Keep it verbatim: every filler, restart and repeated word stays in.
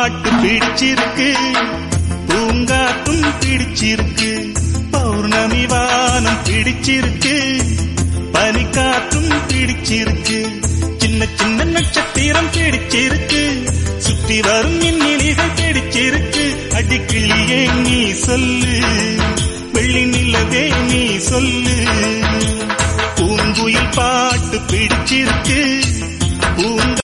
பாட்டு பிடிச்சிருக்கு, பூங்காத்தும் பிடிச்சிருக்கு, பௌர்ணமி வானம் பிடிச்சிருக்கு, பனிக்காத்தும் பிடிச்சிருக்கு, சின்ன சின்ன நட்சத்திரம் பிடிச்சிருக்கு, சுற்றி வரும் மின்னிலிகள் பிடிச்சிருக்கு. அடிக்கிளியே நீ சொல்லு, வெள்ளி நிலவே நீ சொல்லு, பூங்குயில் பாட்டு பிடிச்சிருக்கு.